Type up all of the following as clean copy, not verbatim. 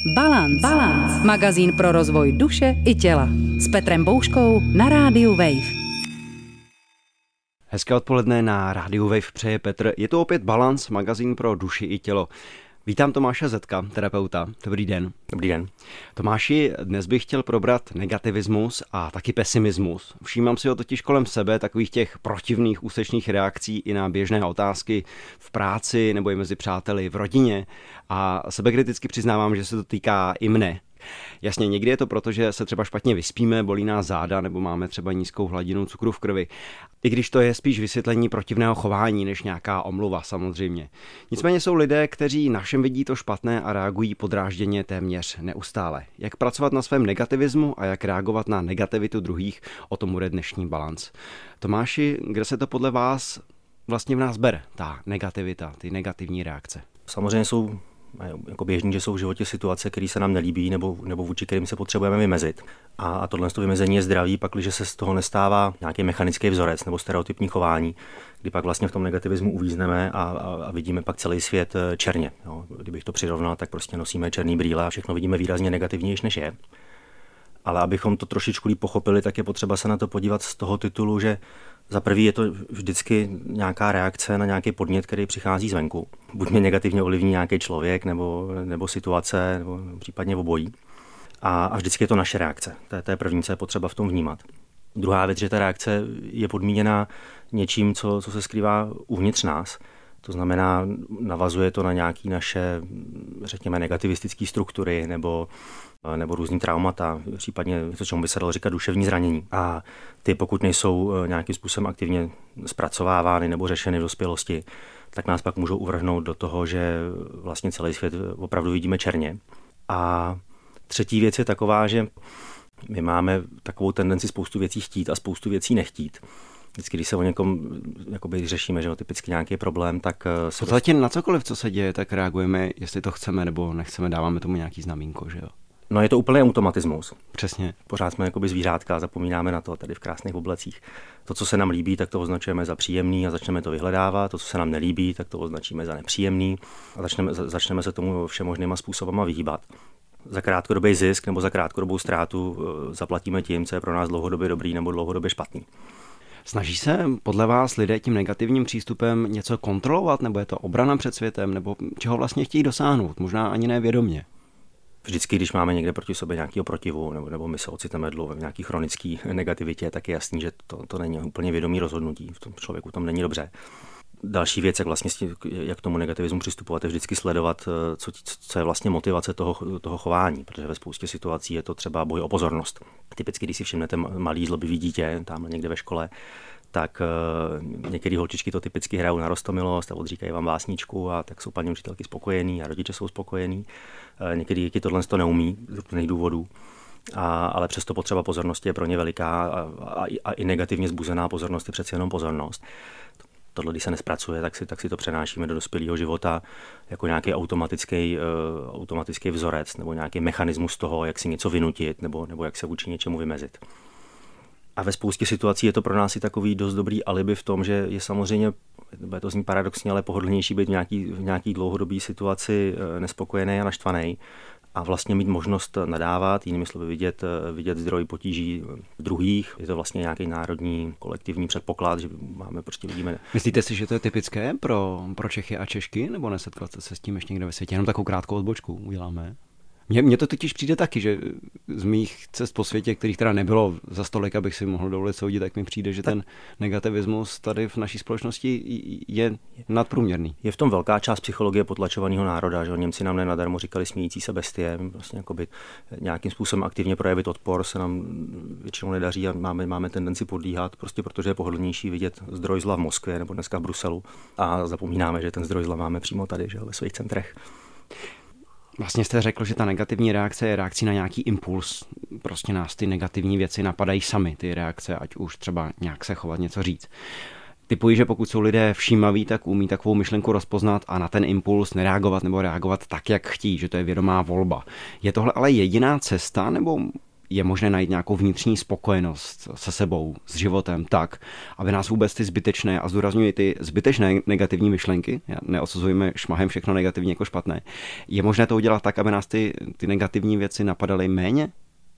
Balance. Magazín pro rozvoj duše i těla. S Petrem Bouškou na rádiu Wave. Hezké odpoledne na rádiu Wave přeje Petr. Je to opět Balance, magazín pro duši i tělo. Vítám Tomáše Zetka, terapeuta. Dobrý den. Dobrý den. Tomáši, dnes bych chtěl probrat negativismus a taky pesimismus. Všímám si ho totiž kolem sebe, takových těch protivných úsečných reakcí i na běžné otázky v práci nebo i mezi přáteli v rodině. A sebekriticky přiznávám, že se to týká i mne. Jasně, někdy je to proto, že se třeba špatně vyspíme, bolí nás záda nebo máme třeba nízkou hladinu cukru v krvi. I když to je spíš vysvětlení protivného chování než nějaká omluva samozřejmě. Nicméně jsou lidé, kteří na všem vidí to špatné a reagují podrážděně téměř neustále. Jak pracovat na svém negativismu a jak reagovat na negativitu druhých, o tom bude dnešní Balance. Tomáši, kde se to podle vás vlastně v nás bere, ta negativita, ty negativní reakce? Samozřejmě jsou jako běžný, že jsou v životě situace, které se nám nelíbí nebo vůči kterým se potřebujeme vymezit. A tohle vymezení je zdravý, pakliže se z toho nestává nějaký mechanický vzorec nebo stereotypní chování, kdy pak vlastně v tom negativismu uvízneme a vidíme pak celý svět černě. Jo. Kdybych to přirovnal, tak prostě nosíme černý brýle a všechno vidíme výrazně negativnější, než je. Ale abychom to trošičku líp pochopili, tak je potřeba se na to podívat z toho titulu, že za prvý je to vždycky nějaká reakce na nějaký podnět, který přichází zvenku. Buď mě negativně ovlivní nějaký člověk nebo situace, nebo případně obojí. A vždycky je to naše reakce. To je první, co je potřeba v tom vnímat. Druhá věc, že ta reakce je podmíněna něčím, co se skrývá uvnitř nás. To znamená, navazuje to na nějaké naše, řekněme, negativistické struktury nebo různý traumata, případně to, čemu by se dalo říkat duševní zranění. A ty, pokud nejsou nějakým způsobem aktivně zpracovávány nebo řešeny v dospělosti, tak nás pak můžou uvrhnout do toho, že vlastně celý svět opravdu vidíme černě. A třetí věc je taková, že my máme takovou tendenci spoustu věcí chtít a spoustu věcí nechtít. Vždycky, když se o někom jakoby řešíme, že typicky nějaký problém, tak se... Podstatě na cokoliv, co se děje, tak reagujeme, jestli to chceme nebo nechceme, dáváme tomu nějaký znamínko, že jo? No je to úplný automatismus. Přesně. Pořád jsme jakoby zvířátka a zapomínáme na to tady v krásných oblecích. To, co se nám líbí, tak to označujeme za příjemný a začneme to vyhledávat. To, co se nám nelíbí, tak to označíme za nepříjemný a začneme se tomu všemožnýma způsobama vyhýbat. Za krátkodobý zisk nebo za krátkodobou ztrátu zaplatíme tím, co je pro nás dlouhodobě dobrý nebo dlouhodobě špatný. Snaží se podle vás lidé tím negativním přístupem něco kontrolovat, nebo je to obrana před světem, nebo čeho vlastně chtějí dosáhnout, možná ani ne vědomě? Vždycky, když máme někde proti sobě nějakého protivu, nebo my se ocitneme dlouho v nějaký chronické negativitě, tak je jasný, že to není úplně vědomý rozhodnutí, v tom člověku tam není dobře. Další věc, jak k tomu negativismu přistupovat, je vždycky sledovat, co je vlastně motivace toho chování, protože ve spoustě situací je to třeba boj o pozornost. Typicky, když si všimnete malý zlobivý dítě, tam někde ve škole, tak některé holčičky to typicky hrajou na roztomilost a odříkají vám básničku a tak jsou paní učitelky spokojení a rodiče jsou spokojení. Některé děti tohle to neumí z různých důvodů. Ale přesto potřeba pozornosti je pro ně veliká a i negativně zbuzená pozornost je přeci jenom pozornost. Tohle, když se nespracuje, tak si to přenášíme do dospělého života jako nějaký automatický vzorec nebo nějaký mechanismus toho, jak si něco vynutit nebo jak se vůči něčemu vymezit. A ve spoustě situací je to pro nás i takový dost dobrý alibi v tom, že je samozřejmě, bude to zní paradoxně, ale pohodlnější být v nějaký dlouhodobý situaci nespokojený a naštvaný a vlastně mít možnost nadávat, jinými slovy vidět zdroj potíží druhých. Je to vlastně nějaký národní kolektivní předpoklad, že vidíme. Myslíte si, že to je typické pro Čechy a Češky, nebo nesetkáte se s tím ještě někde ve světě? Jenom takovou krátkou odbočku uděláme. Mně to totiž přijde taky, že z mých cest po světě, kterých teda nebylo za stolik, abych si mohl dovolit soudit, tak mi přijde, že ten negativismus tady v naší společnosti je nadprůměrný. Je v tom velká část psychologie potlačovaného národa, že Němci nám nenadarmo říkali smějící se bestie, vlastně jakoby nějakým způsobem aktivně projevit odpor se nám většinou nedaří a máme tendenci podlíhat, prostě protože je pohodlnější vidět zdroj zla v Moskvě nebo dneska v Bruselu a zapomínáme, že ten zdroj zla máme přímo tady, že ve svých centrech. Vlastně jste řekl, že ta negativní reakce je reakcí na nějaký impuls. Prostě nás ty negativní věci napadají sami, ty reakce, ať už třeba nějak se chovat, něco říct. Typuji, že pokud jsou lidé všímaví, tak umí takovou myšlenku rozpoznat a na ten impuls nereagovat nebo reagovat tak, jak chtějí, že to je vědomá volba. Je tohle ale jediná cesta, nebo je možné najít nějakou vnitřní spokojenost se sebou, s životem tak, aby nás vůbec ty zbytečné, a zdůrazňuji ty zbytečné negativní myšlenky, neodsuzujeme šmahem všechno negativní jako špatné, je možné to udělat tak, aby nás ty negativní věci napadaly méně?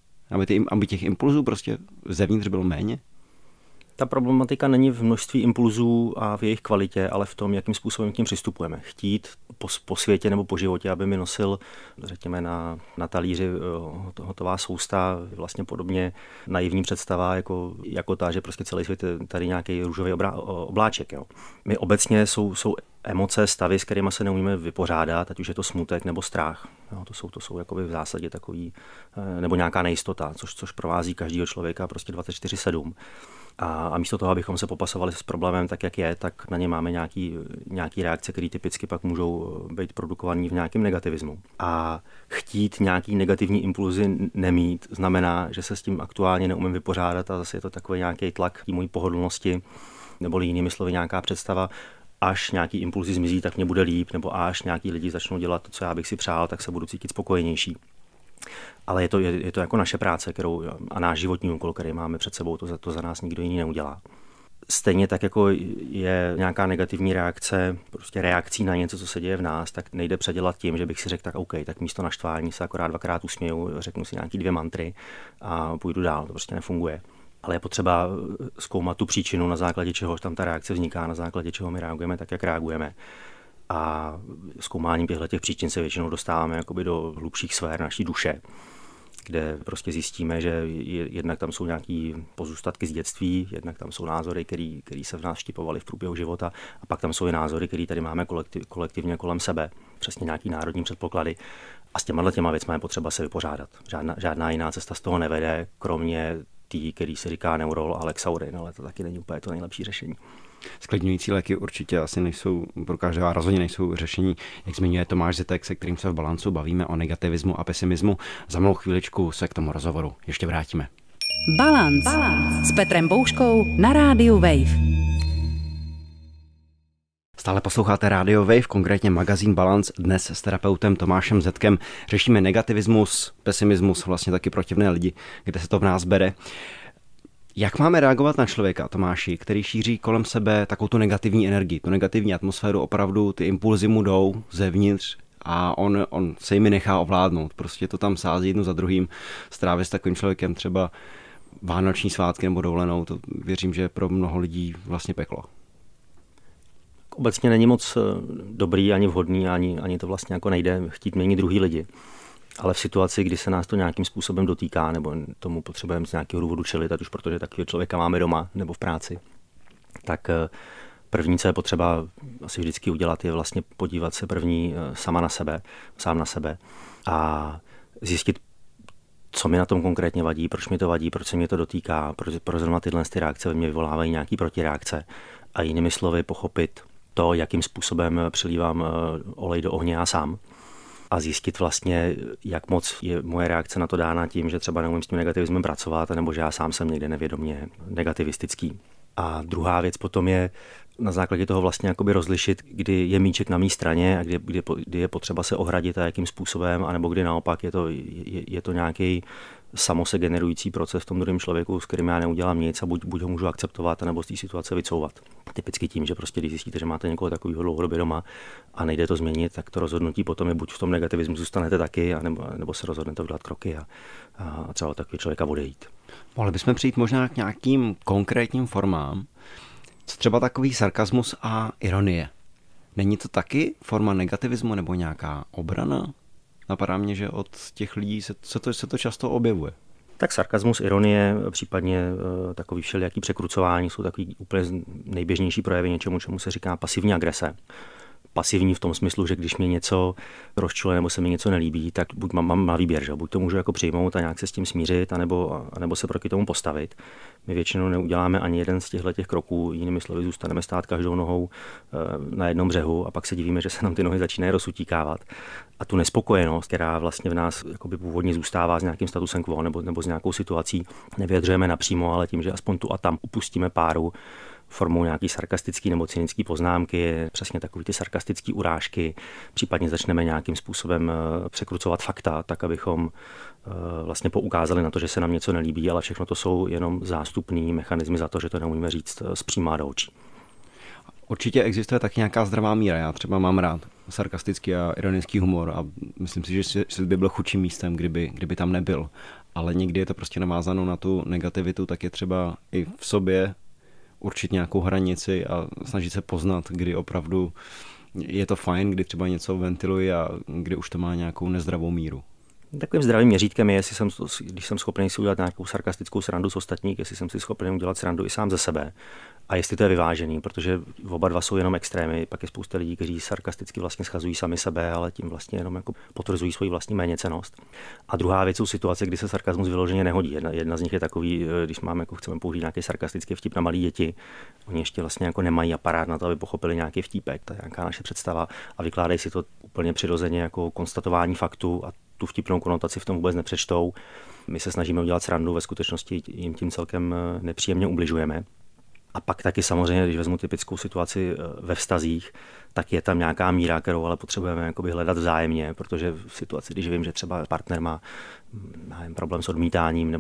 Aby těch impulzů prostě zevnitř bylo méně? Ta problematika není v množství impulzů a v jejich kvalitě, ale v tom, jakým způsobem k tím přistupujeme. Chtít po světě nebo po životě, aby mi nosil, řekněme, na talíři hotová sousta, vlastně podobně naivní představa, jako ta, že prostě celý svět je tady nějaký růžový obláček. Jo. My obecně jsou emoce, stavy, s kterými se neumíme vypořádat, ať už je to smutek nebo strach. Jo, to jsou jakoby v zásadě takový, nebo nějaká nejistota, což provází každého člověka prostě 24/7. A místo toho, abychom se popasovali s problémem tak, jak je, tak na ně máme nějaký reakce, které typicky pak můžou být produkované v nějakém negativismu. A chtít nějaký negativní impulzy nemít znamená, že se s tím aktuálně neumím vypořádat a zase je to takový nějaký tlak mojí pohodlnosti, nebo jinými slovy nějaká představa, až nějaký impulzy zmizí, tak mě bude líp, nebo až nějaký lidi začnou dělat to, co já bych si přál, tak se budu cítit spokojenější. Ale je to jako naše práce, a náš životní úkol, který máme před sebou, to za nás nikdo jiný neudělá. Stejně tak, jako je nějaká negativní reakce, prostě reakcí na něco, co se děje v nás, tak nejde předělat tím, že bych si řekl, tak OK, tak místo naštvání se akorát 2krát usměju, řeknu si nějaký 2 mantry a půjdu dál, to prostě nefunguje. Ale je potřeba zkoumat tu příčinu, na základě čeho tam ta reakce vzniká, na základě čeho my reagujeme tak, jak reagujeme. A zkoumáním těchto příčin se většinou dostáváme jakoby do hlubších sfér naší duše, kde prostě zjistíme, že jednak tam jsou nějaký pozůstatky z dětství, jednak tam jsou názory, které se v nás štipovaly v průběhu života, a pak tam jsou i názory, které tady máme kolektivně kolem sebe, přesně nějaký národní předpoklady. A s těma věcmi je potřeba se vypořádat. Žádná jiná cesta z toho nevede, kromě tý, který se říká Neurol a Lexaurin, ale to taky není úplně to nejlepší řešení. Sklidňující léky určitě asi nejsou, pro každého a rozhodně nejsou řešení. Jak zmiňuje Tomáš Zitek, se kterým se v Balancu bavíme o negativismu a pesimismu. Za malou chvíličku se k tomu rozhovoru ještě vrátíme. Balance s Petrem Bouškou na rádiu Wave. Stále posloucháte Radio Wave, konkrétně magazín Balance. Dnes s terapeutem Tomášem Zetkem řešíme negativismus, pesimismus, vlastně taky protivné lidi, kde se to v nás bere. Jak máme reagovat na člověka, Tomáši, který šíří kolem sebe takovou tu negativní energii, tu negativní atmosféru, opravdu ty impulzy mu jdou zevnitř a on se jimi nechá ovládnout. Prostě to tam sází jedno za druhým. Strávit s takovým člověkem třeba vánoční svátky nebo dovolenou, to věřím, že je pro mnoho lidí vlastně peklo. Obecně není moc dobrý ani vhodný, ani to vlastně jako nejde chtít měnit druhý lidi. Ale v situaci, kdy se nás to nějakým způsobem dotýká, nebo tomu potřebujeme z nějakého důvodu čelit, ať už protože takového člověka máme doma nebo v práci, tak první, co je potřeba asi vždycky udělat, je vlastně podívat se první sám na sebe a zjistit, co mi na tom konkrétně vadí, proč mi to vadí, proč se mě to dotýká, proč zrovna tyhle reakce ve mně vyvolávají nějaký protireakce a jinými slovy pochopit to, jakým způsobem přilívám olej do ohně já sám. A zjistit vlastně, jak moc je moje reakce na to dána tím, že třeba neumím s tím negativismem pracovat, nebo že já sám jsem někde nevědomě negativistický. A druhá věc potom je na základě toho vlastně jakoby rozlišit, kdy je míček na mé straně a kdy je potřeba se ohradit a jakým způsobem, anebo kdy naopak je to nějaký se generující proces v tom druhém člověku, s kterým já neudělám nic a buď ho můžu akceptovat, nebo z té situace vycouvat. Typicky tím, že prostě když zjistíte, že máte někoho takového dlouhodobě doma a nejde to změnit, tak to rozhodnutí potom je buď v tom negativismu zůstanete taky, nebo se rozhodnete udělat kroky a třeba takový člověka odejít. Mohli bychom přijít možná k nějakým konkrétním formám, co třeba takový sarkasmus a ironie. Není to taky forma negativismu nebo nějaká obrana? Napadá mě, že od těch lidí se to často objevuje. Tak sarkasmus, ironie, případně takový všelijaký překrucování jsou takový úplně nejběžnější projevy něčemu, čemu se říká pasivní agrese. Pasivní v tom smyslu, že když mě něco rozčiluje nebo se mi něco nelíbí, tak buď mám na výběr, že? Buď to můžu jako přijmout a nějak se s tím smířit, anebo se proti tomu postavit. My většinou neuděláme ani jeden z těchto kroků, jinými slovy zůstaneme stát každou nohou na jednom břehu a pak se divíme, že se nám ty nohy začínají rozutíkávat. A tu nespokojenost, která vlastně v nás jakoby původně zůstává s nějakým statusem quo nebo s nějakou situací, nevyjadřujeme napřímo, ale tím, že aspoň tu a tam upustíme páru, formou nějaký sarkastický nebo cynický poznámky, přesně takový ty sarkastický urážky, případně začneme nějakým způsobem překrucovat fakta, tak abychom vlastně poukázali na to, že se nám něco nelíbí, ale všechno to jsou jenom zástupný mechanismy za to, že to neumíme říct zpříma do očí. Určitě existuje taky nějaká zdravá míra. Já třeba mám rád sarkastický a ironický humor a myslím si, že svět by byl chudším místem, kdyby tam nebyl. Ale někdy je to prostě navázáno na tu negativitu, tak je třeba i v sobě určit nějakou hranici a snažit se poznat, kdy opravdu je to fajn, kdy třeba něco ventiluji a kdy už to má nějakou nezdravou míru. Takovým zdravým měřítkem je, když jsem schopný si udělat nějakou sarkastickou srandu z ostatních, jestli jsem si schopný udělat srandu i sám ze sebe a jestli to je vyvážený, protože oba dva jsou jenom extrémy. Pak je spousta lidí, kteří sarkasticky vlastně schazují sami sebe, ale tím vlastně jenom jako potvrzují svoji vlastní méněcennost. A druhá věc jsou situace, kdy se sarkasmus vyloženě nehodí. Jedna z nich je takový, když chceme použít nějaký sarkastický vtip na malé děti. Oni ještě vlastně jako nemají aparát na to, aby pochopili nějaký vtípek, to je nějaká naše představa a vykládají si to úplně přirozeně jako konstatování faktu a tu vtipnou konotaci v tom vůbec nepřečtou. My se snažíme udělat srandu, ve skutečnosti jim tím celkem nepříjemně ubližujeme. A pak taky samozřejmě, když vezmu typickou situaci ve vztazích, tak je tam nějaká míra, kterou ale potřebujeme jakoby hledat vzájemně, protože v situaci, když vím, že třeba partner má problém s odmítáním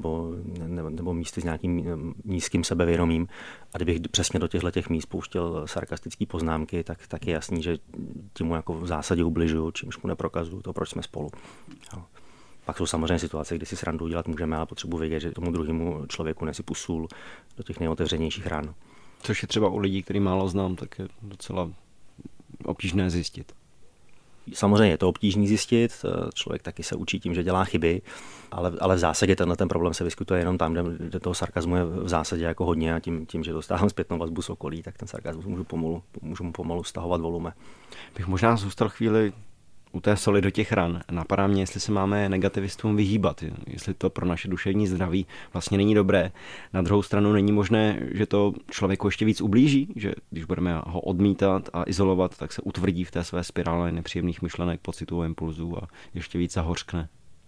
nebo místy s nějakým nízkým sebevědomím a kdybych přesně do těchto míst pouštěl sarkastické poznámky, tak je jasný, že tím mu jako v zásadě ubližuju, čímž mu neprokazuju to, proč jsme spolu. Jo. Pak jsou samozřejmě situace, kdy si srandu dělat můžeme, ale potřebuji vědět, že tomu druhému člověku nesypu sůl do těch nejotevřenějších ran. Což je třeba u lidí, který málo znám, tak je docela obtížné zjistit. Samozřejmě je to obtížné zjistit, člověk taky se učí tím, že dělá chyby, ale v zásadě ten problém se vyskytuje jenom tam, kde toho sarkazmu je v zásadě jako hodně a tím, že dostávám zpětnou vazbu z okolí, tak ten sarkazmus můžu mu pomalu stahovat volume. Bych možná zůstal chvíli u té soli do těch ran. Napadá mě, jestli se máme negativistům vyhýbat, jestli to pro naše duševní zdraví vlastně není dobré. Na druhou stranu není možné, že to člověku ještě víc ublíží, že když budeme ho odmítat a izolovat, tak se utvrdí v té své spirále nepříjemných myšlenek, pocitů a impulzů a ještě víc zahořkne.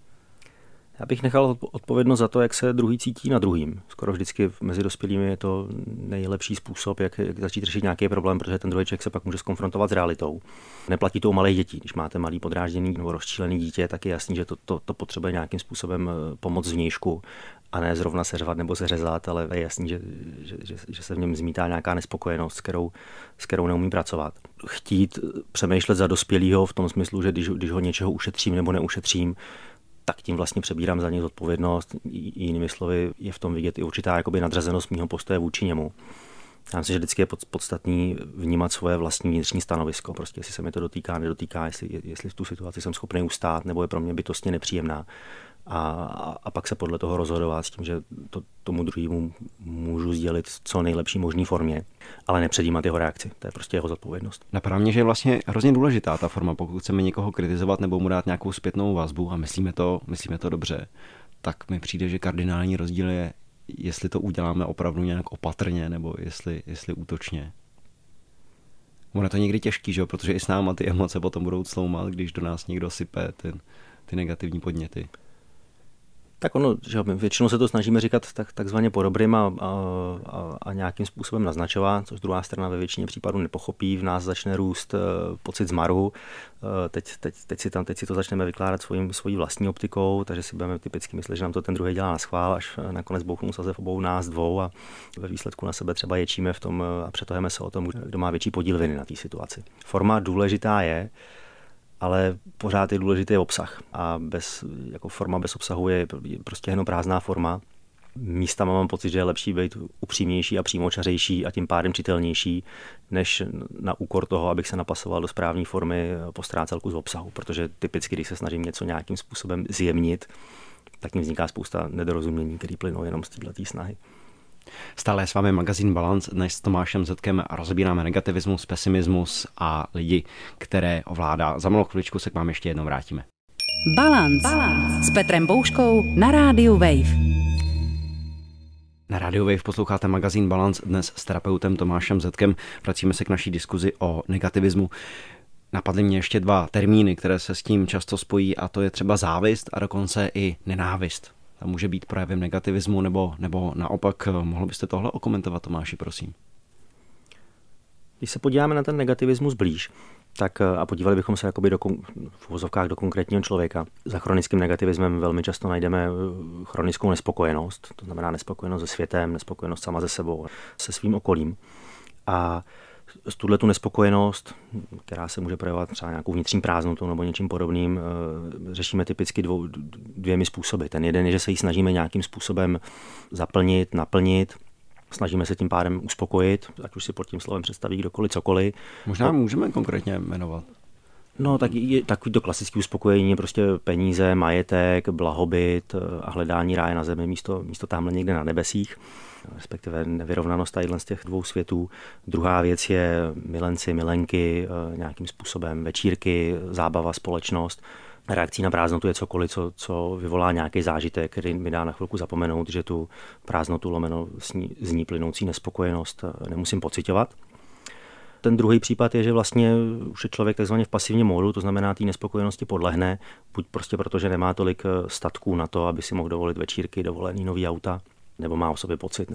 Já bych nechal odpovědnost za to, jak se druhý cítí na druhým. Skoro vždycky mezi dospělými je to nejlepší způsob, jak začít řešit nějaký problém, protože ten druhý člověk se pak může zkonfrontovat s realitou. Neplatí to u malých dětí. Když máte malý podrážděný nebo rozčílený dítě, tak je jasný, že to potřebuje nějakým způsobem pomoc zvnějšku a ne zrovna seřvat nebo seřezat, ale je jasný, že se v něm zmítá nějaká nespokojenost, s kterou neumí pracovat. Chtít přemýšlet za dospělýho v tom smyslu, že když ho něčeho ušetřím nebo neušetřím, tak tím vlastně přebírám za něj zodpovědnost. Jinými slovy je v tom vidět i určitá jakoby nadřazenost mýho postoje vůči němu. Já myslím, že vždycky je podstatný vnímat svoje vlastní vnitřní stanovisko. Prostě jestli se mi to dotýká, nedotýká, jestli v tu situaci jsem schopný ustát, nebo je pro mě bytostně nepříjemná. A pak se podle toho rozhodovat s tím, že tomu druhému můžu sdělit co nejlepší možný formě, ale nepředjímat jeho reakci. To je prostě jeho zodpovědnost. Napadá mě, že je vlastně hrozně důležitá ta forma, pokud chceme někoho kritizovat nebo mu dát nějakou zpětnou vazbu a myslíme to dobře, tak mi přijde, že kardinální rozdíl je, jestli to uděláme opravdu nějak opatrně nebo jestli útočně. Ono je to někdy těžký, že? Protože i s náma ty emoce potom budou cloumat, když do nás někdo sype ty negativní podněty. Tak ono, že většinou se to snažíme říkat takzvaně po dobrým a nějakým způsobem naznačovat, což druhá strana ve většině případů nepochopí, v nás začne růst pocit zmaru, teď si to začneme vykládat svojí vlastní optikou, takže si budeme typicky myslet, že nám to ten druhý dělá na schvál, až nakonec bouchnou sazev obou nás dvou a ve výsledku na sebe třeba ječíme v tom a přetahujeme se o tom, kdo má větší podíl viny na té situaci. Forma důležitá je, ale pořád je důležitý obsah a forma bez obsahu je prostě jenom prázdná forma. Místama mám pocit, že je lepší být upřímnější a přímočařejší a tím pádem čitelnější, než na úkor toho, abych se napasoval do správné formy, postrácel kus obsahu, protože typicky, když se snažím něco nějakým způsobem zjemnit, tak tím vzniká spousta nedorozumění, které plynou jenom z této snahy. Stále je s vámi magazín Balance. Dnes s Tomášem Zetkem rozebíráme negativismus, pesimismus a lidi, které ovládá. Za malou chviličku se k vám ještě jednou vrátíme. Balance s Petrem Bouškou na rádiu Wave. Na rádiu Wave posloucháte magazín Balance dnes s terapeutem Tomášem Zetkem. Vracíme se k naší diskuzi o negativismu. Napadly mě ještě dva termíny, které se s tím často spojí, a to je třeba závist a dokonce i nenávist. Ta může být projevem negativismu nebo naopak. Mohl byste tohle okomentovat, Tomáši, prosím? Když se podíváme na ten negativismus blíž, tak a podívali bychom se jakoby v uvozovkách do konkrétního člověka. Za chronickým negativismem velmi často najdeme chronickou nespokojenost, to znamená nespokojenost se světem, nespokojenost sama se sebou, se svým okolím. A tu nespokojenost, která se může projevovat třeba nějakou vnitřní prázdnotou nebo něčím podobným, řešíme typicky dvěmi způsoby. Ten jeden je, že se ji snažíme nějakým způsobem zaplnit, naplnit, snažíme se tím pádem uspokojit, ať už si pod tím slovem představí kdokoliv cokoliv. Možná můžeme konkrétně jmenovat. No, tak je takový to klasické uspokojení, prostě peníze, majetek, blahobyt a hledání ráje na zemi místo tamhle někde na nebesích, respektive nevyrovnanost tadyhle z těch dvou světů. Druhá věc je milenci, milenky, nějakým způsobem večírky, zábava, společnost. Reakcí na prázdnotu je cokoliv, co vyvolá nějaký zážitek, který mi dá na chvilku zapomenout, že tu prázdnotu lomeno z ní plynoucí nespokojenost nemusím pociťovat. Ten druhý případ je, že vlastně už je člověk takzvaně v pasivním módu, to znamená, té nespokojenosti podlehne, buď prostě proto, že nemá tolik statků na to, aby si mohl dovolit večírky, dovolený nový auta, nebo má o sobě pocit,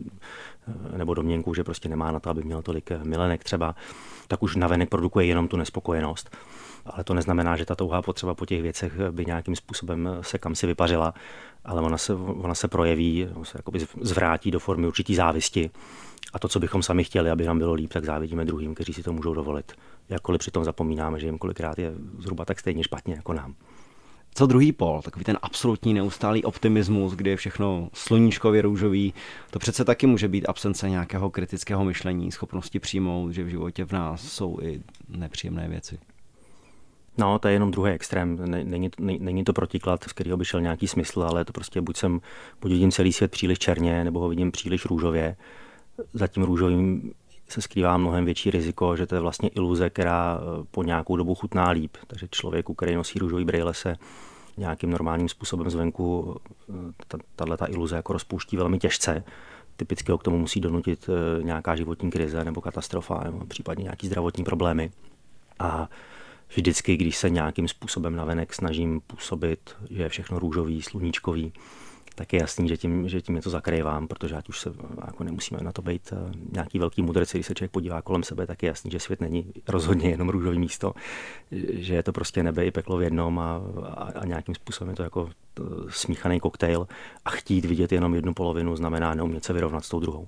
nebo domněnku, že prostě nemá na to, aby měl tolik milenek třeba, tak už navenek produkuje jenom tu nespokojenost. Ale to neznamená, že ta touhá potřeba po těch věcech by nějakým způsobem se kamsi vypařila, ale ona se projeví, se jakoby zvrátí do formy určitý závisti. A to, co bychom sami chtěli, aby nám bylo líp, tak závidíme druhým, kteří si to můžou dovolit. Jakkoliv přitom zapomínáme, že jim kolikrát je zhruba tak stejně špatně jako nám. Co druhý pol, takový ten absolutní neustálý optimismus, kdy je všechno sluníčkově růžový, to přece taky může být absence nějakého kritického myšlení, schopnosti přijmout, že v životě v nás jsou i nepříjemné věci. No, to je jenom druhý extrém. Není to protiklad, z kterého by šel nějaký smysl, ale je to prostě buď vidím celý svět příliš černě, nebo ho vidím příliš růžově. Za tím růžovým se skrývá mnohem větší riziko, že to je vlastně iluze, která po nějakou dobu chutná líp. Takže člověku, který nosí růžový brejle, se nějakým normálním způsobem zvenku tato iluze jako rozpouští velmi těžce. Typicky ho k tomu musí donutit nějaká životní krize nebo katastrofa, nebo případně nějaký zdravotní problémy. A vždycky, když se nějakým způsobem navenek snažím působit, že je všechno růžový, sluníčkový, tak je jasný, že tím něco zakrývám, protože ať už se jako nemusíme na to být nějaký velký mudrci, když se člověk podívá kolem sebe, tak je jasný, že svět není rozhodně jenom růžový místo, že je to prostě nebe i peklo v jednom a nějakým způsobem je to jako smíchaný koktejl a chtít vidět jenom jednu polovinu znamená neumět se vyrovnat s tou druhou.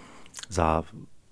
Za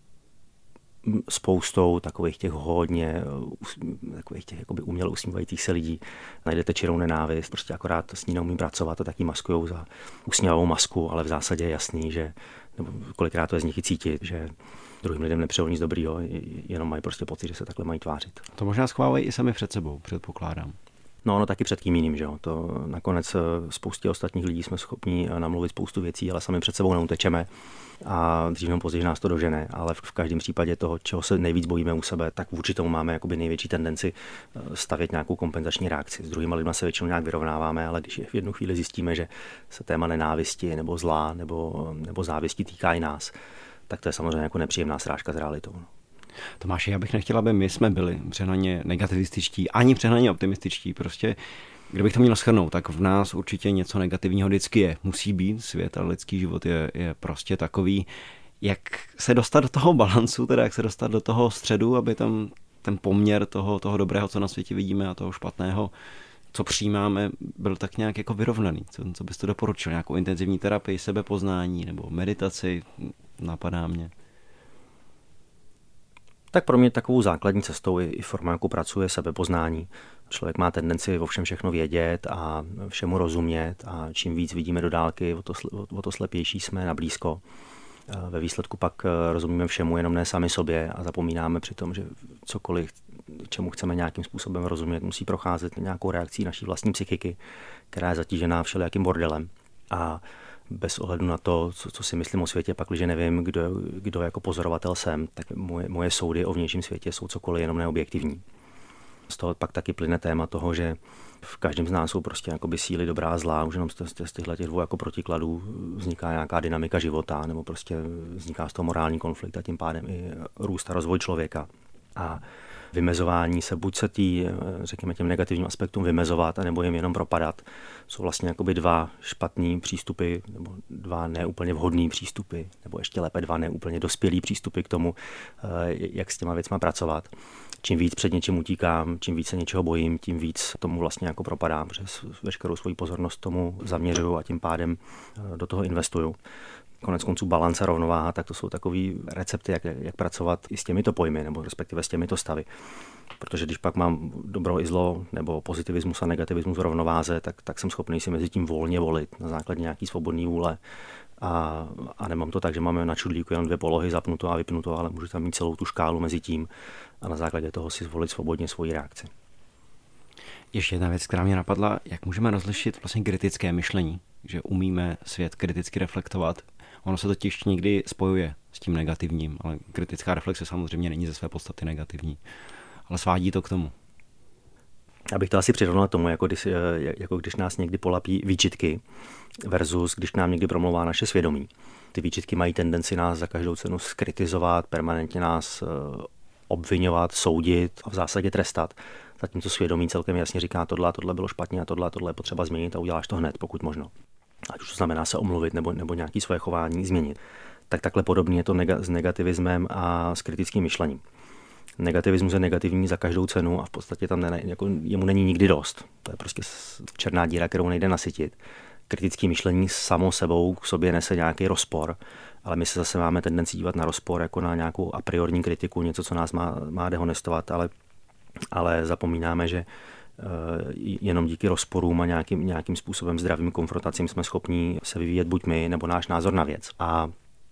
spoustou takových těch hodně, takových těch jakoby uměle usmívajících se lidí najdete čirou nenávist, prostě akorát s ní neumí pracovat a taky maskujou za usměvavou masku, ale v zásadě je jasný, že nebo kolikrát to je z nich i cítit, že druhým lidem nepřejou nic dobrýho, jenom mají prostě pocit, že se takhle mají tvářit. To možná schovávají i sami před sebou, předpokládám. No taky před kým jiným, že jo. To nakonec spoustě ostatních lidí jsme schopni namluvit spoustu věcí, ale sami před sebou neutečeme a dřív nebo později nás to dožene, ale v každém případě toho, čeho se nejvíc bojíme u sebe, tak vůči tomu máme jakoby největší tendenci stavět nějakou kompenzační reakci. S druhými lidmi se většinou nějak vyrovnáváme, ale když v jednu chvíli zjistíme, že se téma nenávisti nebo zla nebo závisti týká i nás, tak to je samozřejmě jako nepříjemná srážka s realitou. Tomáši, já bych nechtěl, aby my jsme byli přehnaně negativističtí, ani přehnaně optimističtí. Prostě, kdybych to měl shrnout, tak v nás určitě něco negativního vždycky je. Musí být, svět a lidský život je prostě takový. Jak se dostat do toho balancu, teda jak se dostat do toho středu, aby tam ten poměr toho dobrého, co na světě vidíme, a toho špatného, co přijímáme, byl tak nějak jako vyrovnaný. Co bys to doporučil? Nějakou intenzivní terapii, sebepoznání nebo meditaci? Napadá mě. Tak pro mě takovou základní cestou je i forma, jako pracuje sebepoznání. Člověk má tendenci o všem všechno vědět a všemu rozumět a čím víc vidíme do dálky, o to slepější jsme na blízko. Ve výsledku pak rozumíme všemu, jenom ne sami sobě a zapomínáme přitom, že cokoliv, čemu chceme nějakým způsobem rozumět, musí procházet nějakou reakcí naší vlastní psychiky, která je zatížená všelijakým bordelem. A bez ohledu na to, co si myslím o světě, pakliže nevím, kdo jako pozorovatel jsem, tak moje soudy o vnějším světě jsou cokoliv jenom neobjektivní. Z toho pak taky plyne téma toho, že v každém z nás jsou prostě jakoby síly dobrá a zlá, už jenom z těchto dvou jako protikladů vzniká nějaká dynamika života, nebo prostě vzniká z toho morální konflikt a tím pádem i růst a rozvoj člověka. A vymezování se, buď se řekněme těm negativním aspektům vymezovat, anebo jim jenom propadat. Jsou vlastně jakoby dva špatný přístupy, nebo dva neúplně vhodný přístupy, nebo ještě lépe dva neúplně dospělý přístupy k tomu, jak s těma věcma pracovat. Čím víc před něčím utíkám, čím víc se něčeho bojím, tím víc tomu vlastně jako propadám, protože veškerou svoji pozornost tomu zaměřuju a tím pádem do toho investuju. Konec konců balance, rovnováha, tak to jsou takový recepty, jak pracovat i s těmito pojmy, nebo respektive s těmito stavy. Protože když pak mám dobro i zlo, nebo pozitivismus a negativismus v rovnováze, tak jsem schopný si mezi tím volně volit na základě nějaký svobodný vůle. A nemám to tak, že máme na čudlíku jenom 2 polohy, zapnuto a vypnuto, ale můžu tam mít celou tu škálu mezi tím a na základě toho si zvolit svobodně svoji reakci. Ještě jedna věc, která mě napadla, jak můžeme rozlišit vlastně kritické myšlení, že umíme svět kriticky reflektovat. Ono se totiž někdy spojuje s tím negativním, ale kritická reflexe samozřejmě není ze své podstaty negativní, ale svádí to k tomu. Já bych to asi přirovnal tomu, jako když nás někdy polapí výčitky versus když k nám někdy promlouvá naše svědomí. Ty výčitky mají tendenci nás za každou cenu skritizovat, permanentně nás obviňovat, soudit a v zásadě trestat. Zatímco svědomí celkem jasně říká, tohle bylo špatně a tohle je potřeba změnit a uděláš to hned, pokud možno. Ať už to znamená se omluvit nebo nějaké svoje chování změnit. Tak takhle podobně je to s negativismem a s kritickým myšlením. Negativismus je negativní za každou cenu a v podstatě tam jemu není nikdy dost. To je prostě černá díra, kterou nejde nasytit. Kritické myšlení samo sebou k sobě nese nějaký rozpor, ale my se zase máme tendenci dívat na rozpor jako na nějakou a priorní kritiku, něco, co nás má dehonestovat, ale zapomínáme, že jenom díky rozporům a nějakým způsobem zdravým konfrontacím jsme schopní se vyvíjet buď my, nebo náš názor na věc. A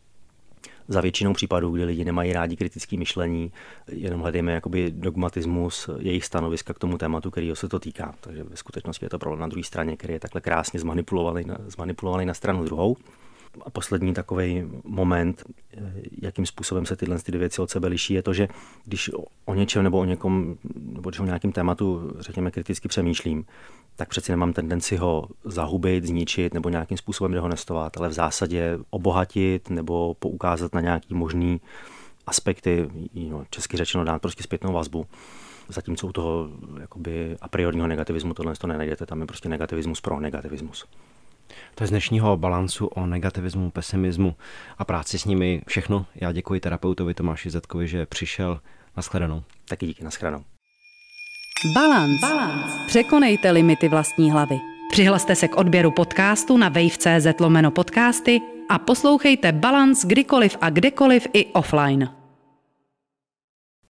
za většinou případů, kdy lidi nemají rádi kritické myšlení, jenom hledejme jakoby dogmatismus jejich stanoviska k tomu tématu, kterého se to týká. Takže ve skutečnosti je to problém na druhé straně, který je takhle krásně zmanipulovaný na stranu druhou. A poslední takový moment, jakým způsobem se tyhle věci od sebe liší, je to, že když o něčem nebo o někom, nebo když o nějakém tématu, řekněme, kriticky přemýšlím, tak přeci nemám tendenci ho zahubit, zničit nebo nějakým způsobem dehonestovat, ale v zásadě obohatit nebo poukázat na nějaký možný aspekty, česky řečeno dát prostě zpětnou vazbu. Zatímco u toho jakoby a priorního negativismu tohle to nenajdete, tam je prostě negativismus pro negativismus. To je z dnešního balancu o negativismu, pesimismu a práci s nimi všechno. Já děkuji terapeutovi Tomáši Zetkovi, že přišel. Nashledanou. Taky díky, nashledanou. Balance. Překonejte limity vlastní hlavy. Přihlaste se k odběru podcastu na wave.cz/podcasty a poslouchejte Balance kdykoliv a kdekoliv i offline.